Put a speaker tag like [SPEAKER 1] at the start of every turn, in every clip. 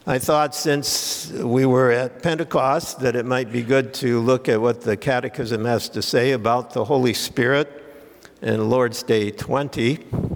[SPEAKER 1] I thought since we were at Pentecost that it might be good to look at what the Catechism has to say about the Holy Spirit in Lord's Day 20.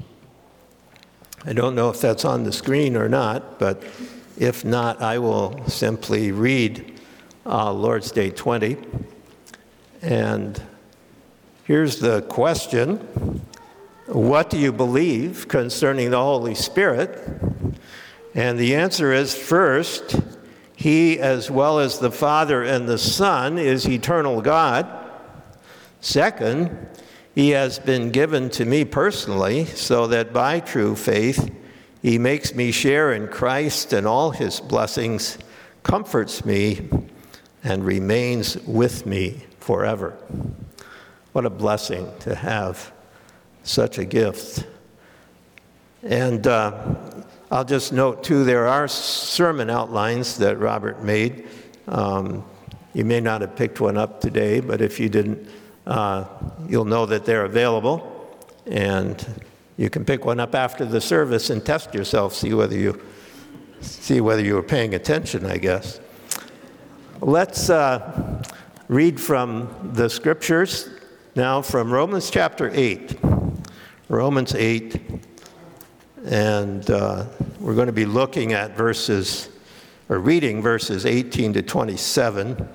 [SPEAKER 1] I don't know if that's on the screen or not, but if not, I will simply read Lord's Day 20. And here's the question: what do you believe concerning the Holy Spirit? And the answer is, first, he, as well as the Father and the Son, is eternal God. Second, he has been given to me personally, so that by true faith, he makes me share in Christ and all his blessings, comforts me, and remains with me forever. What a blessing to have such a gift. And I'll just note, too, there are sermon outlines that Robert made. You may not have picked one up today, but if you didn't, you'll know that they're available. And you can pick one up after the service and test yourself, see whether you were paying attention, I guess. Let's read from the scriptures now from Romans chapter 8. Romans 8. And we're going to be looking at reading verses 18 to 27.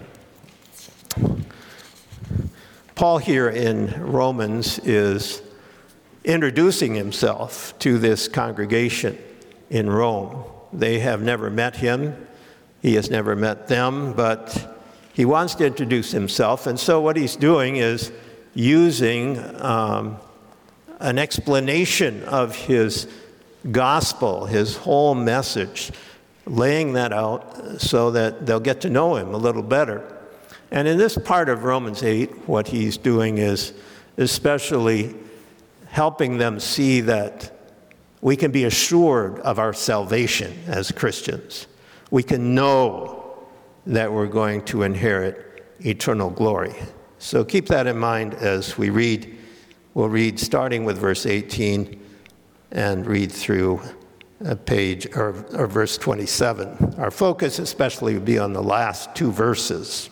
[SPEAKER 1] Paul here in Romans is introducing himself to this congregation in Rome. They have never met him. He has never met them, but he wants to introduce himself. And so what he's doing is using an explanation of his gospel, his whole message, laying that out so that they'll get to know him a little better. And in this part of Romans 8, what he's doing is especially helping them see that we can be assured of our salvation as Christians. We can know that we're going to inherit eternal glory. So keep that in mind as we read. We'll read starting with verse 18 and read through page or verse 27. Our focus especially will be on the last two verses.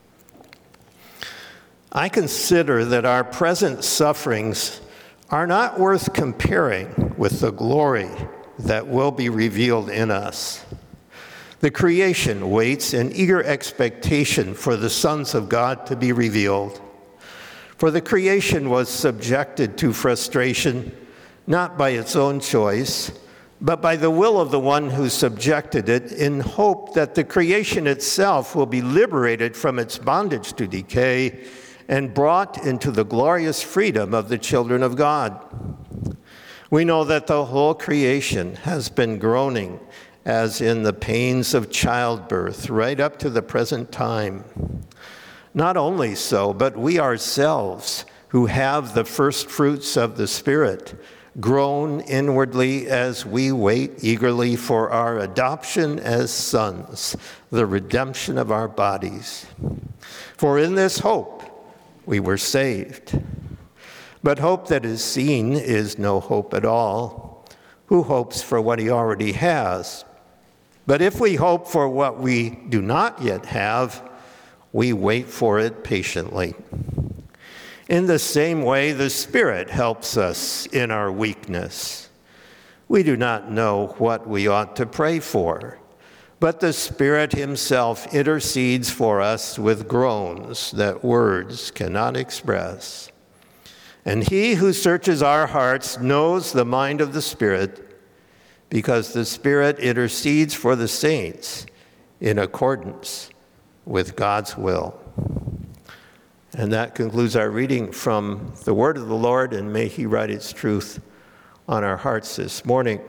[SPEAKER 1] I consider that our present sufferings are not worth comparing with the glory that will be revealed in us. The creation waits in eager expectation for the sons of God to be revealed. For the creation was subjected to frustration, not by its own choice, but by the will of the one who subjected it, in hope that the creation itself will be liberated from its bondage to decay and brought into the glorious freedom of the children of God. We know that the whole creation has been groaning as in the pains of childbirth right up to the present time. Not only so, but we ourselves, who have the first fruits of the Spirit, groan inwardly as we wait eagerly for our adoption as sons, the redemption of our bodies. For in this hope we were saved. But hope that is seen is no hope at all. Who hopes for what he already has? But if we hope for what we do not yet have, we wait for it patiently. In the same way, the Spirit helps us in our weakness. We do not know what we ought to pray for, but the Spirit himself intercedes for us with groans that words cannot express. And he who searches our hearts knows the mind of the Spirit, because the Spirit intercedes for the saints in accordance with God's will. And that concludes our reading from the word of the Lord, and may he write its truth on our hearts this morning.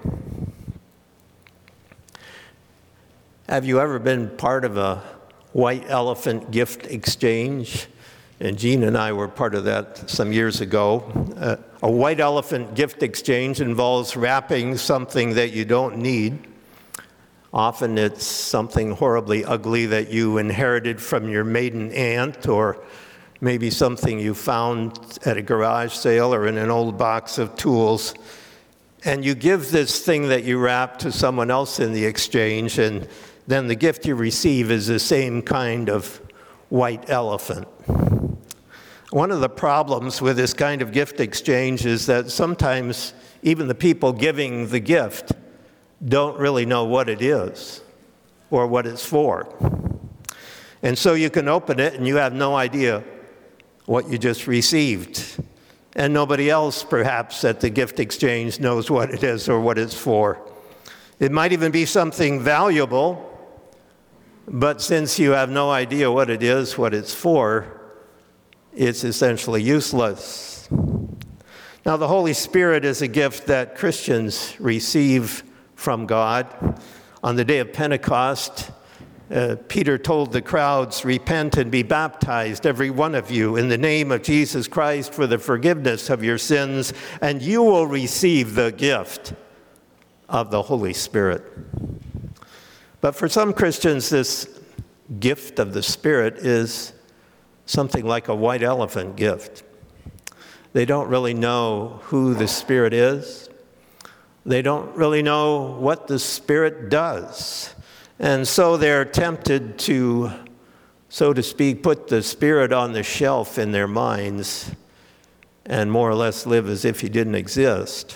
[SPEAKER 1] Have you ever been part of a white elephant gift exchange? And Jean and I were part of that some years ago. A white elephant gift exchange involves wrapping something that you don't need. Often it's something horribly ugly that you inherited from your maiden aunt, or maybe something you found at a garage sale or in an old box of tools. and you give this thing that you wrap to someone else in the exchange, and then the gift you receive is the same kind of white elephant. One of the problems with this kind of gift exchange is that sometimes even the people giving the gift don't really know what it is or what it's for. And so you can open it and you have no idea what you just received. And nobody else, perhaps, at the gift exchange knows what it is or what it's for. It might even be something valuable, but since you have no idea what it is, what it's for, it's essentially useless. Now, the Holy Spirit is a gift that Christians receive from God. On the day of Pentecost, Peter told the crowds, "Repent and be baptized, every one of you, in the name of Jesus Christ for the forgiveness of your sins, and you will receive the gift of the Holy Spirit." But for some Christians, this gift of the Spirit is something like a white elephant gift. They don't really know who the Spirit is. They don't really know what the Spirit does. And so they're tempted to, so to speak, put the Spirit on the shelf in their minds and more or less live as if he didn't exist.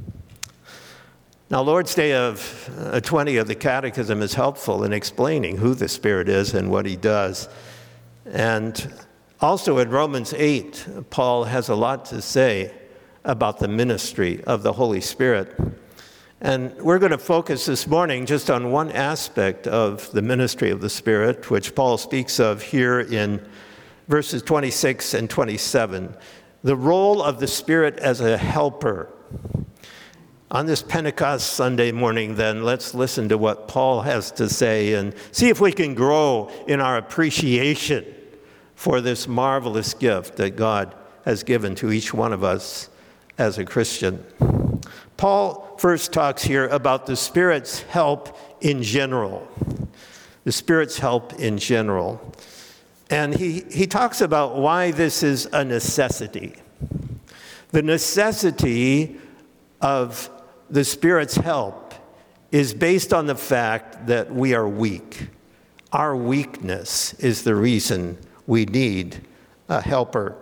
[SPEAKER 1] Now, Lord's Day of 20 of the Catechism is helpful in explaining who the Spirit is and what he does. And also in Romans 8, Paul has a lot to say about the ministry of the Holy Spirit. And we're going to focus this morning just on one aspect of the ministry of the Spirit, which Paul speaks of here in verses 26 and 27, the role of the Spirit as a helper. On this Pentecost Sunday morning, then, let's listen to what Paul has to say and see if we can grow in our appreciation for this marvelous gift that God has given to each one of us as a Christian. Paul first talks here about the Spirit's help in general. The Spirit's help in general. And he talks about why this is a necessity. The necessity of the Spirit's help is based on the fact that we are weak. Our weakness is the reason we need a helper.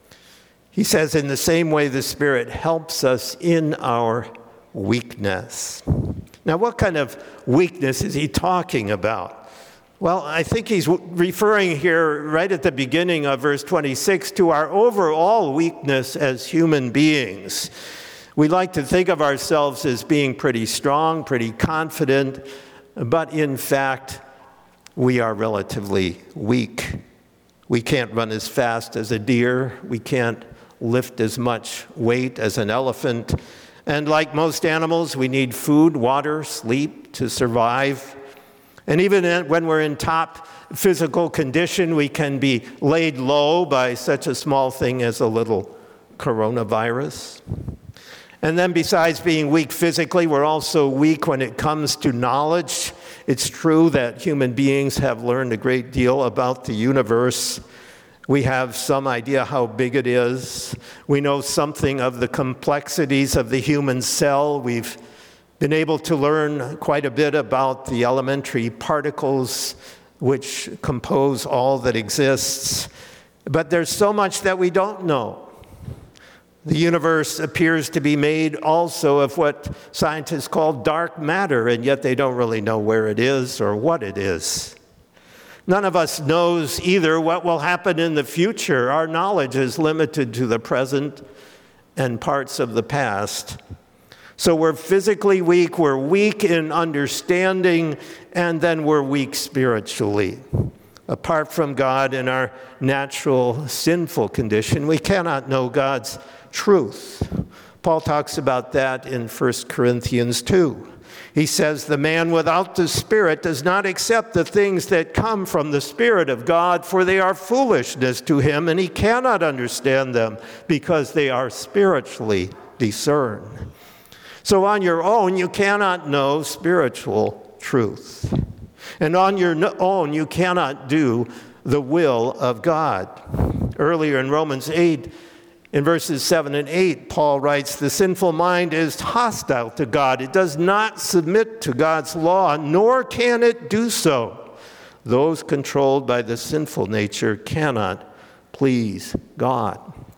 [SPEAKER 1] He says, in the same way, the Spirit helps us in our weakness. Now, what kind of weakness is he talking about? Well, I think he's referring here right at the beginning of verse 26 to our overall weakness as human beings. We like to think of ourselves as being pretty strong, pretty confident, but in fact, we are relatively weak. We can't run as fast as a deer. We can't lift as much weight as an elephant. And like most animals, we need food, water, sleep to survive. And even when we're in top physical condition, we can be laid low by such a small thing as a little coronavirus. And then besides being weak physically, we're also weak when it comes to knowledge. It's true that human beings have learned a great deal about the universe. We have some idea how big it is. We know something of the complexities of the human cell. We've been able to learn quite a bit about the elementary particles which compose all that exists. But there's so much that we don't know. The universe appears to be made also of what scientists call dark matter, and yet they don't really know where it is or what it is. None of us knows either what will happen in the future. Our knowledge is limited to the present and parts of the past. So we're physically weak, we're weak in understanding, and then we're weak spiritually. Apart from God in our natural sinful condition, we cannot know God's truth. Paul talks about that in 1 Corinthians 2. He says, the man without the Spirit does not accept the things that come from the Spirit of God, for they are foolishness to him, and he cannot understand them because they are spiritually discerned. So on your own, you cannot know spiritual truth. And on your own, you cannot do the will of God. Earlier in Romans 8, In verses 7 and 8, Paul writes, "The sinful mind is hostile to God. It does not submit to God's law, nor can it do so. Those controlled by the sinful nature cannot please God."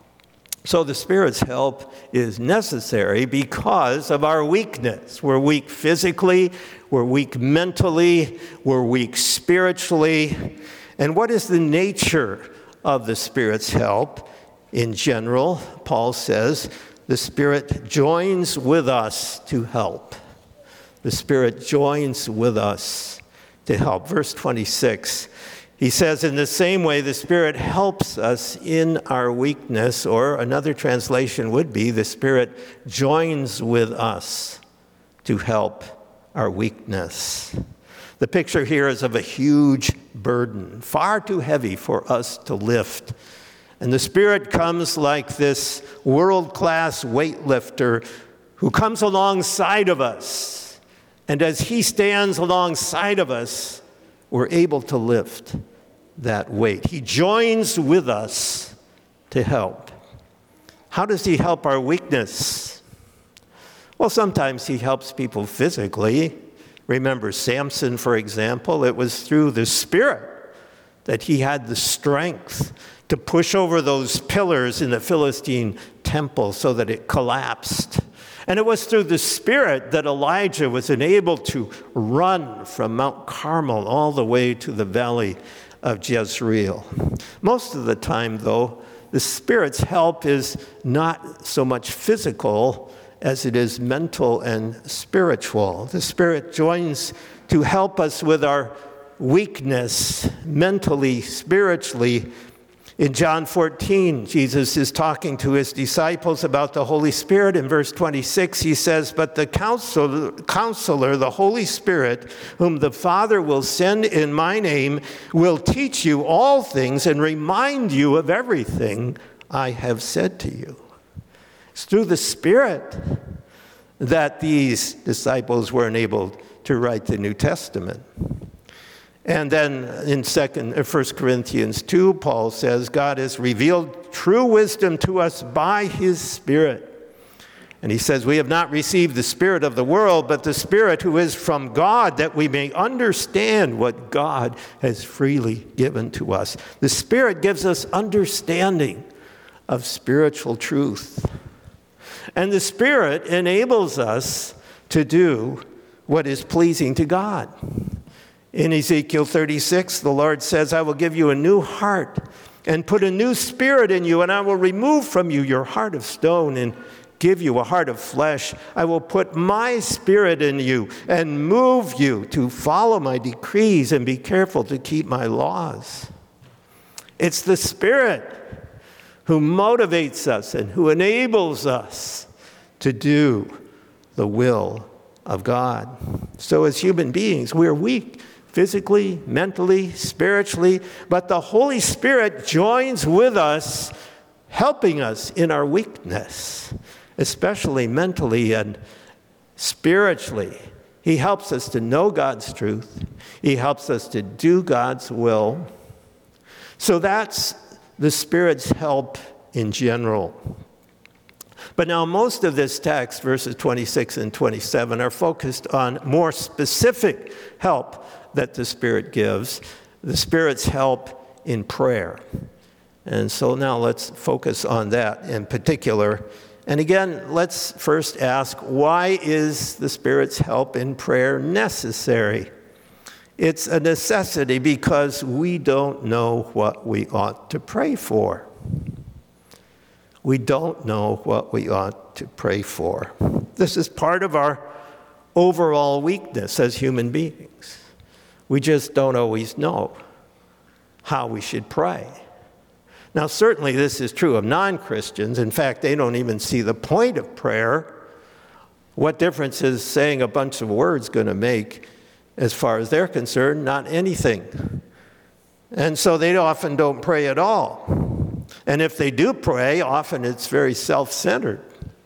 [SPEAKER 1] So the Spirit's help is necessary because of our weakness. We're weak physically, we're weak mentally, we're weak spiritually. And what is the nature of the Spirit's help? In general, Paul says, the Spirit joins with us to help. The Spirit joins with us to help. Verse 26, he says, "In the same way, the Spirit helps us in our weakness," or another translation would be, the Spirit joins with us to help our weakness. The picture here is of a huge burden, far too heavy for us to lift. And the Spirit comes like this world-class weightlifter who comes alongside of us. And as he stands alongside of us, we're able to lift that weight. He joins with us to help. How does he help our weakness? Well, sometimes he helps people physically. Remember Samson, for example. It was through the Spirit that he had the strength to push over those pillars in the Philistine temple so that it collapsed. And it was through the Spirit that Elijah was enabled to run from Mount Carmel all the way to the valley of Jezreel. Most of the time, though, the Spirit's help is not so much physical as it is mental and spiritual. The Spirit joins to help us with our weakness, mentally, spiritually. In John 14, Jesus is talking to his disciples about the Holy Spirit. In verse 26, he says, "But the counselor, the Holy Spirit, whom the Father will send in my name, will teach you all things and remind you of everything I have said to you." It's through the Spirit that these disciples were enabled to write the New Testament. And then in 1 Corinthians 2, Paul says, "God has revealed true wisdom to us by his Spirit." And he says, "We have not received the spirit of the world, but the Spirit who is from God, that we may understand what God has freely given to us." The Spirit gives us understanding of spiritual truth. And the Spirit enables us to do what is pleasing to God. In Ezekiel 36, the Lord says, "I will give you a new heart and put a new spirit in you, and I will remove from you your heart of stone and give you a heart of flesh. I will put my Spirit in you and move you to follow my decrees and be careful to keep my laws." It's the Spirit who motivates us and who enables us to do the will of God. So as human beings, we're weak. Physically, mentally, spiritually, but the Holy Spirit joins with us, helping us in our weakness, especially mentally and spiritually. He helps us to know God's truth. He helps us to do God's will. So that's the Spirit's help in general. But now most of this text, verses 26 and 27, are focused on more specific help that the Spirit gives, the Spirit's help in prayer. And so now let's focus on that in particular. And again, let's first ask, why is the Spirit's help in prayer necessary? It's a necessity because we don't know what we ought to pray for. We don't know what we ought to pray for. This is part of our overall weakness as human beings. We just don't always know how we should pray. Now, certainly this is true of non-Christians. In fact, they don't even see the point of prayer. What difference is saying a bunch of words going to make as far as they're concerned? Not anything. And so they often don't pray at all. And if they do pray, often it's very self-centered.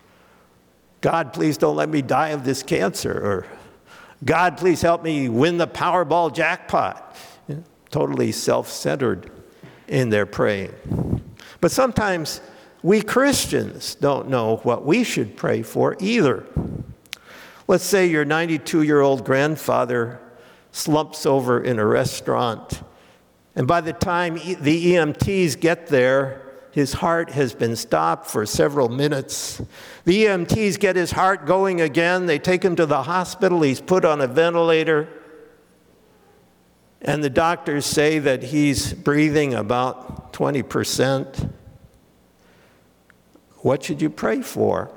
[SPEAKER 1] God, please don't let me die of this cancer. Or God, please help me win the Powerball jackpot. Totally self-centered in their praying. But sometimes we Christians don't know what we should pray for either. Let's say your 92-year-old grandfather slumps over in a restaurant, and by the time the EMTs get there, his heart has been stopped for several minutes. The EMTs get his heart going again. They take him to the hospital. He's put on a ventilator. And the doctors say that he's breathing about 20%. What should you pray for?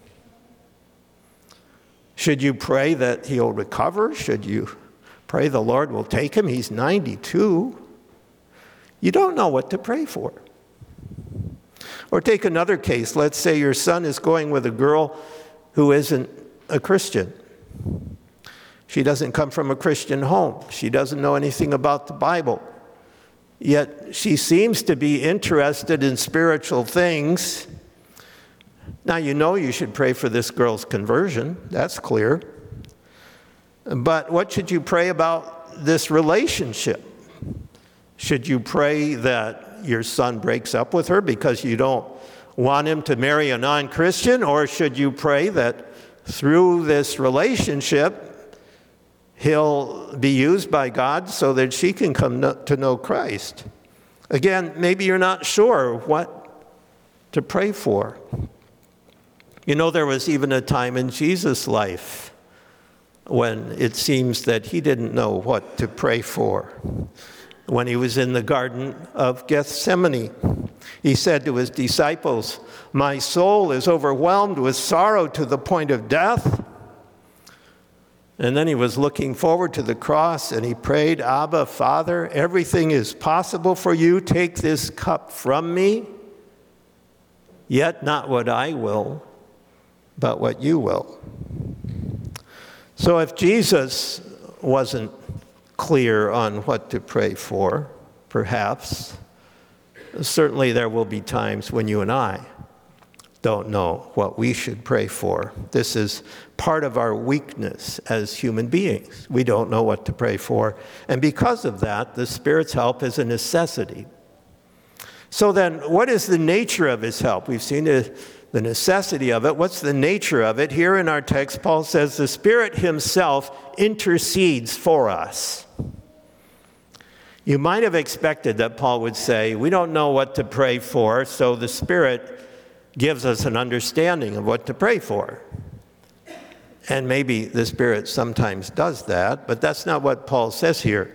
[SPEAKER 1] Should you pray that he'll recover? Should you pray the Lord will take him? He's 92. You don't know what to pray for. Or take another case. Let's say your son is going with a girl who isn't a Christian. She doesn't come from a Christian home. She doesn't know anything about the Bible. Yet she seems to be interested in spiritual things. Now, you know you should pray for this girl's conversion. That's clear. But what should you pray about this relationship? Should you pray that your son breaks up with her because you don't want him to marry a non-Christian? Or should you pray that through this relationship, he'll be used by God so that she can come to know Christ? Again, maybe you're not sure what to pray for. You know, there was even a time in Jesus' life when it seems that he didn't know what to pray for. When he was in the Garden of Gethsemane, he said to his disciples, "My soul is overwhelmed with sorrow to the point of death." And then he was looking forward to the cross and he prayed, "Abba, Father, everything is possible for you. Take this cup from me, yet not what I will, but what you will." So if Jesus wasn't clear on what to pray for, perhaps, certainly there will be times when you and I don't know what we should pray for. This is part of our weakness as human beings. We don't know what to pray for. And because of that, the Spirit's help is a necessity. So then, what is the nature of his help? We've seen the necessity of it. What's the nature of it? Here in our text, Paul says the Spirit himself intercedes for us. You might have expected that Paul would say, we don't know what to pray for, so the Spirit gives us an understanding of what to pray for. And maybe the Spirit sometimes does that, but that's not what Paul says here.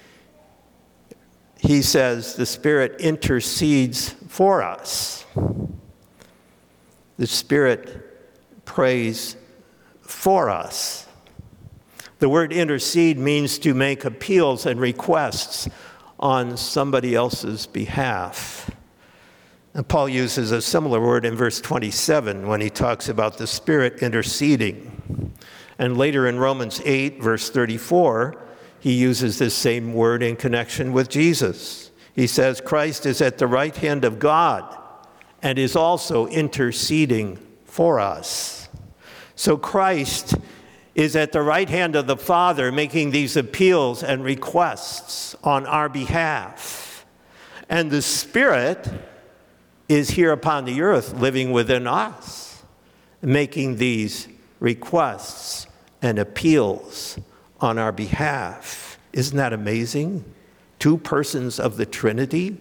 [SPEAKER 1] He says the Spirit intercedes for us. The Spirit prays for us. The word intercede means to make appeals and requests on somebody else's behalf. And Paul uses a similar word in verse 27 when he talks about the Spirit interceding. And later in Romans 8, verse 34, he uses this same word in connection with Jesus. He says, Christ is at the right hand of God and is also interceding for us. So Christ is at the right hand of the Father making these appeals and requests on our behalf. And the Spirit is here upon the earth living within us, making these requests and appeals on our behalf. Isn't that amazing? Two persons of the Trinity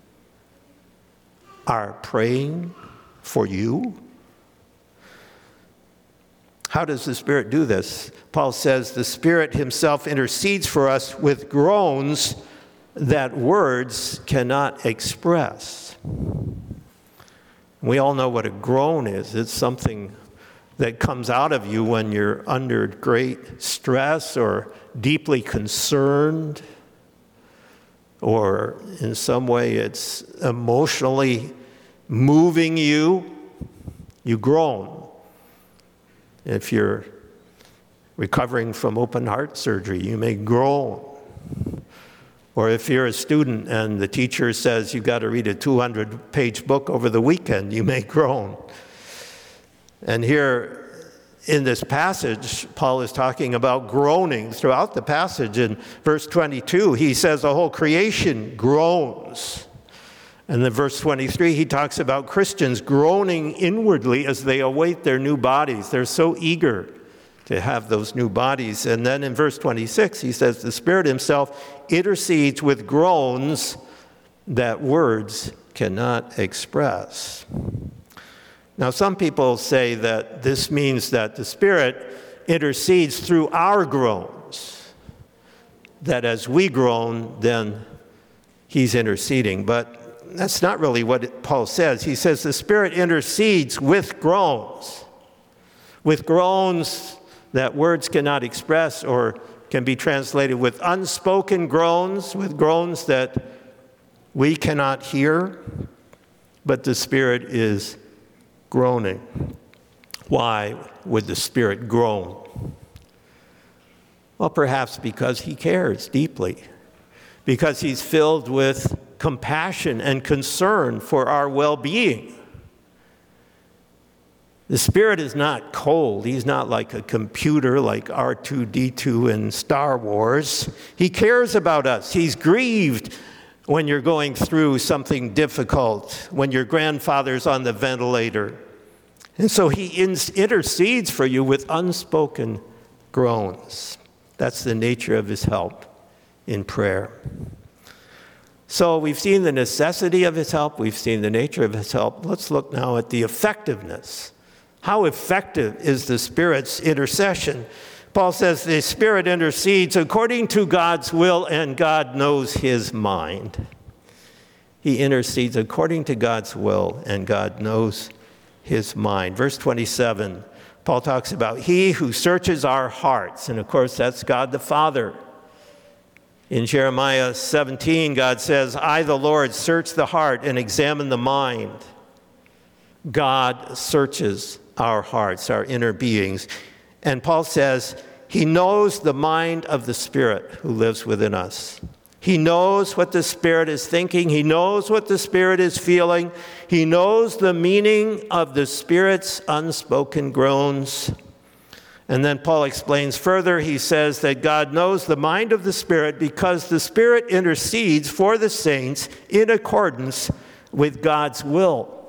[SPEAKER 1] are praying for you. How does the Spirit do this? Paul says the Spirit himself intercedes for us with groans that words cannot express. We all know what a groan is. It's something that comes out of you when you're under great stress or deeply concerned, or in some way it's emotionally moving you. You groan. If you're recovering from open heart surgery, you may groan. Or if you're a student and the teacher says you've got to read a 200-page book over the weekend, you may groan. And here in this passage, Paul is talking about groaning throughout the passage. In verse 22, he says the whole creation groans. And then verse 23, he talks about Christians groaning inwardly as they await their new bodies. They're so eager to have those new bodies. And then in verse 26, he says, the Spirit himself intercedes with groans that words cannot express. Now, some people say that this means that the Spirit intercedes through our groans, that as we groan, then he's interceding. But that's not really what Paul says. He says the Spirit intercedes with groans that words cannot express, or can be translated with unspoken groans, with groans that we cannot hear, but the Spirit is groaning. Why would the Spirit groan? Well, perhaps because he cares deeply, because he's filled with compassion and concern for our well-being. The Spirit is not cold. He's not like a computer like R2-D2 in Star Wars. He cares about us. He's grieved when you're going through something difficult, when your grandfather's on the ventilator. And so he intercedes for you with unspoken groans. That's the nature of his help in prayer. So we've seen the necessity of his help. We've seen the nature of his help. Let's look now at the effectiveness. How effective is the Spirit's intercession? Paul says the Spirit intercedes according to God's will, and God knows his mind. He intercedes according to God's will, and God knows his mind. Verse 27, Paul talks about he who searches our hearts. And of course, that's God the Father. In Jeremiah 17, God says, I, the Lord, search the heart and examine the mind. God searches our hearts, our inner beings. And Paul says, he knows the mind of the Spirit who lives within us. He knows what the Spirit is thinking. He knows what the Spirit is feeling. He knows the meaning of the Spirit's unspoken groans. And then Paul explains further. He says that God knows the mind of the Spirit because the Spirit intercedes for the saints in accordance with God's will.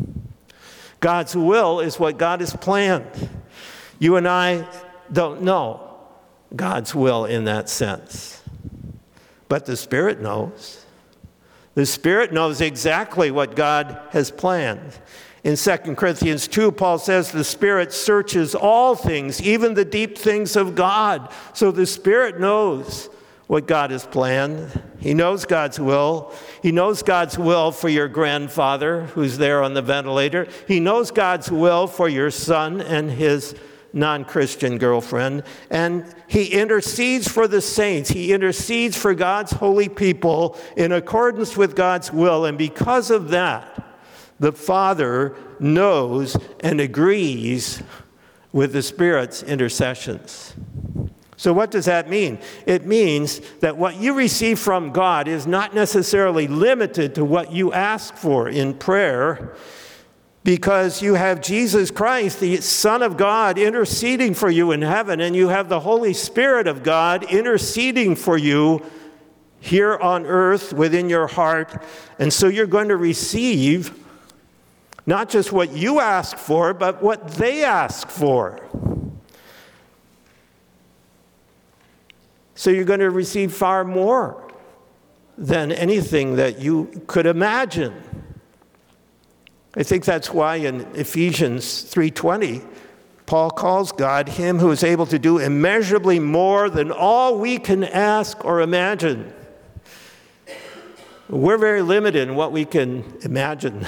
[SPEAKER 1] God's will is what God has planned. You and I don't know God's will in that sense. But the Spirit knows. The Spirit knows exactly what God has planned. In 2 Corinthians 2, Paul says the Spirit searches all things, even the deep things of God. So the Spirit knows what God has planned. He knows God's will. He knows God's will for your grandfather who's there on the ventilator. He knows God's will for your son and his non-Christian girlfriend. And he intercedes for the saints. He intercedes for God's holy people in accordance with God's will. And because of that, the Father knows and agrees with the Spirit's intercessions. So what does that mean? It means that what you receive from God is not necessarily limited to what you ask for in prayer, because you have Jesus Christ, the Son of God, interceding for you in heaven, and you have the Holy Spirit of God interceding for you here on earth within your heart. And so you're going to receive not just what you ask for, but what they ask for. So you're going to receive far more than anything that you could imagine. I think that's why in Ephesians 3:20, Paul calls God him who is able to do immeasurably more than all we can ask or imagine. We're very limited in what we can imagine.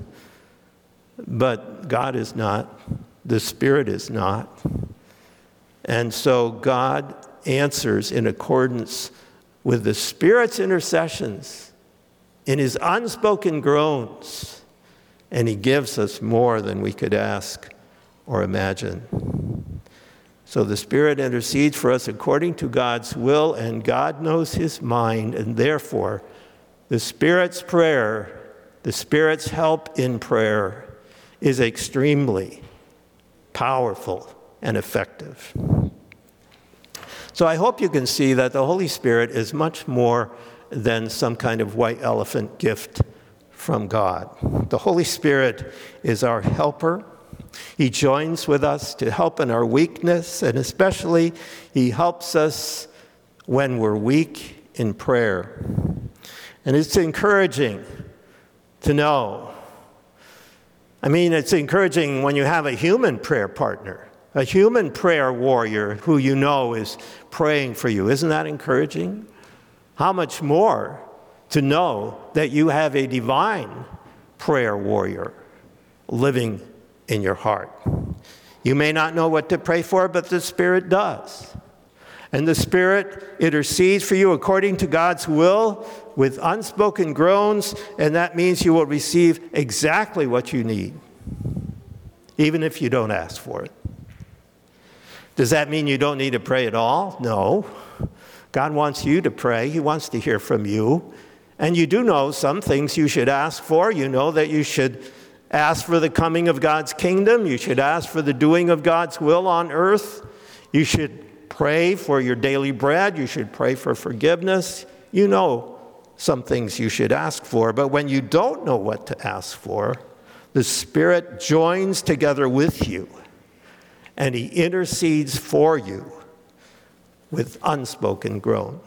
[SPEAKER 1] But God is not. The Spirit is not. And so God answers in accordance with the Spirit's intercessions in his unspoken groans, and he gives us more than we could ask or imagine. So the Spirit intercedes for us according to God's will, and God knows his mind, and therefore the Spirit's prayer, the Spirit's help in prayer, is extremely powerful and effective. So I hope you can see that the Holy Spirit is much more than some kind of white elephant gift from God. The Holy Spirit is our helper. He joins with us to help in our weakness, and especially he helps us when we're weak in prayer. And it's encouraging to know. It's encouraging when you have a human prayer partner, a human prayer warrior who you know is praying for you. Isn't that encouraging? How much more to know that you have a divine prayer warrior living in your heart. You may not know what to pray for, but the Spirit does. And the Spirit intercedes for you according to God's will with unspoken groans, and that means you will receive exactly what you need, even if you don't ask for it. Does that mean you don't need to pray at all? No. God wants you to pray. He wants to hear from you. And you do know some things you should ask for. You know that you should ask for the coming of God's kingdom. You should ask for the doing of God's will on earth. You should pray for your daily bread. You should pray for forgiveness. You know some things you should ask for. But when you don't know what to ask for, the Spirit joins together with you, and he intercedes for you with unspoken groans.